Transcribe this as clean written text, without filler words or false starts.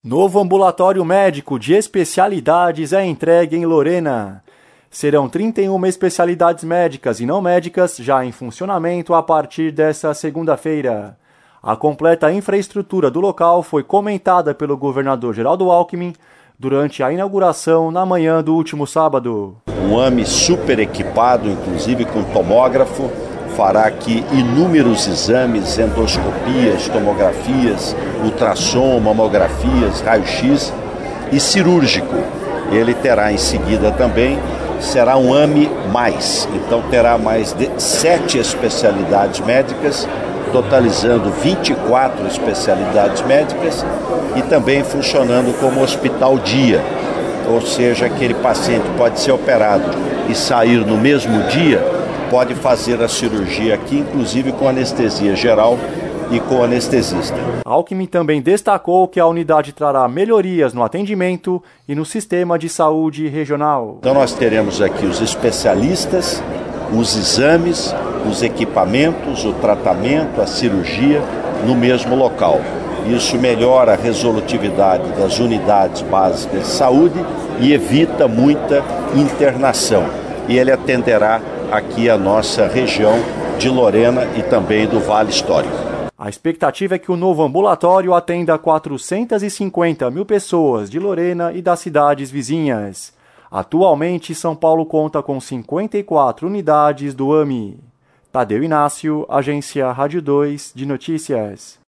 Novo ambulatório médico de especialidades é entregue em Lorena. Serão 31 especialidades médicas e não médicas já em funcionamento a partir desta segunda-feira. A completa infraestrutura do local foi comentada pelo governador Geraldo Alckmin durante a inauguração na manhã do último sábado. Um AME super equipado, inclusive com tomógrafo, fará aqui inúmeros exames, endoscopias, tomografias, ultrassom, mamografias, raio-x e cirúrgico. Ele terá em seguida também, será um AME+, então terá mais de 7 especialidades médicas, totalizando 24 especialidades médicas e também funcionando como hospital dia, ou seja, aquele paciente pode ser operado e sair no mesmo dia, pode fazer a cirurgia aqui, inclusive com anestesia geral e com anestesista. Alckmin também destacou que a unidade trará melhorias no atendimento e no sistema de saúde regional. Então nós teremos aqui os especialistas, os exames, os equipamentos, o tratamento, a cirurgia no mesmo local. Isso melhora a resolutividade das unidades básicas de saúde e evita muita internação. E ele atenderá aqui a nossa região de Lorena e também do Vale Histórico. A expectativa é que o novo ambulatório atenda 450 mil pessoas de Lorena e das cidades vizinhas. Atualmente, São Paulo conta com 54 unidades do AME. Tadeu Inácio, Agência Rádio 2 de Notícias.